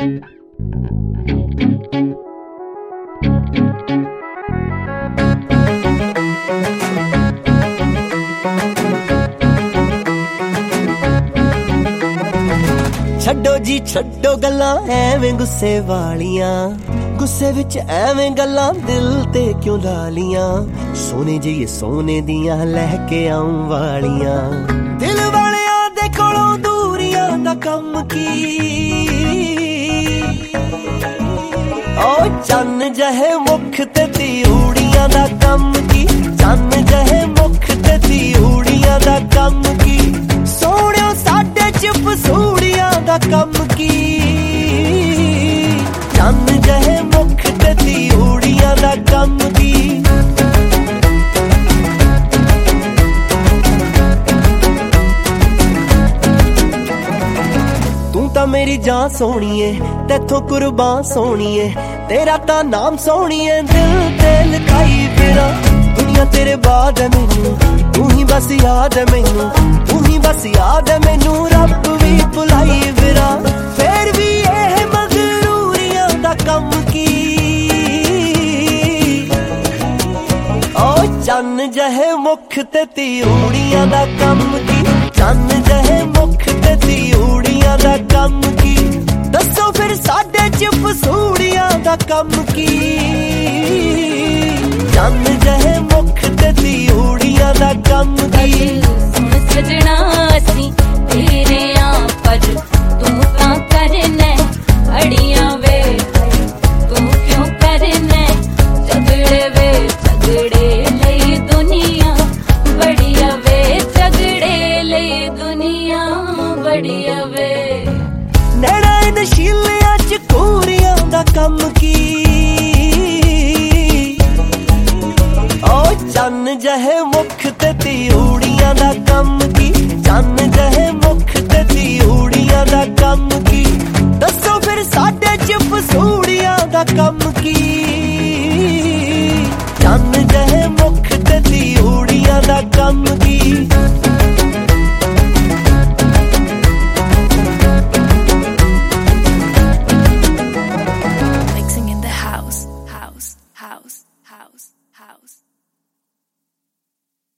छड्डो जी छड्डो गल्लां एवें गुस्से वालियां, गुस्से विच एवें गल्लां दिल ते क्यों लालियां। सोने जिही सोने दियां लैके आऊं वालियां, दिल वालियां दे कोलों दूरियां दा कम की। ओ चन्न जहे मुख ते तिउड़ियां दा कम की, चन्न जहे मुख ते तिउड़ियां दा कम की। सोहणियो साडे चुप सूड़ियां दा कम की, चन्न जहे मुख ते तिउड़ियां दा कम की। तू तां मेरी जान सोहणीए, तैथों कुर्बान सोहणीए, तेरा तां नाम सोहणीए, दिल ते लिखाई फिरां। दुनिया तेरे बाद है मैनू, तू ही बस याद है मैनू, तू ही बस याद है मैनू। रब भी भुलाई फिरां, फिर भी यह मगरूरियां दा कम की। ओ चन्न जहे मुख ते तिउड़ियां दा कम की, चन्न जहे मुख ते तिउड़ियां दा कम की। दसो फिर साडे चुप सूड़ियां दा कम की, चन्न जहे मुख ते तिउड़ियां दा कम की। सुन सजना असी तेरे आ पर तू तां करना अड़ियां वे, तू क्यों करना झगड़े वे। झगड़े लई दुनिया बढ़िया वे, झगड़े लई दुनिया बढ़िया वे। नैना नशीलियां च कूरियां दा कम की। ओ चन्न जहे मुख ते तिउड़ियां दा कम की, चन्न जहे मुख ते तिउड़ियां दा कम की। दसो फिर साडे चुप सूड़ियां दा कम